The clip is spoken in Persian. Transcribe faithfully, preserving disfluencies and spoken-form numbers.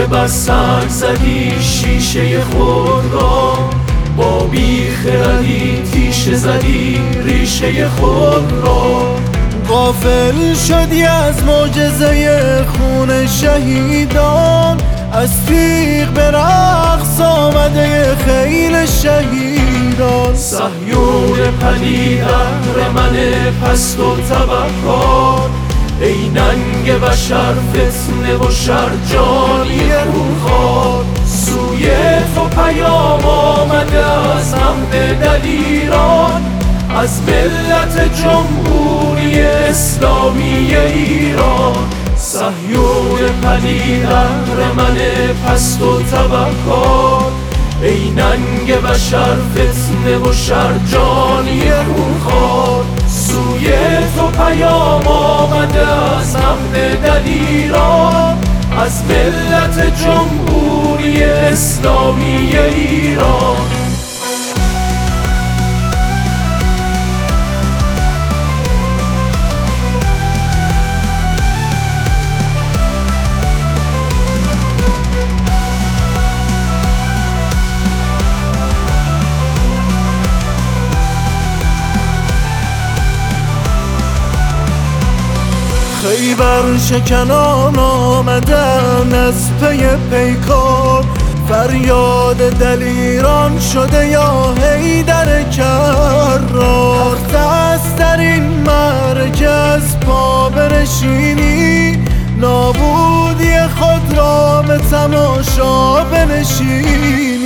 بر سنگ زدی شیشه خود را، با بیخردی تیشه زدی ریشه خود را. غافل شدی از معجزه خون شهیدان، از تیغ به رقص آمده خیل شهیدان. صهیون پلید اهرمن پست و طبقات، ای ننگ بشر فتنه و شر جانی خونخوار. سوی تو پیام آمده از همه دلیران، از ملت جمهوری اسلامی ایران. صهیون پلید اهرمن پست و طبقات، ای ننگ بشر فتنه و شر جانی خونخوار. سوی تو پیام آمده از همه دلیران، از ملت جمهوری اسلامی ایران. خیبر شکنان آمدن از پی پیکار، فریاد دلیران شده یا حیدر کرار. دست در این مرکز پا بنشینی، نابودی خود را به تماشا بنشینی.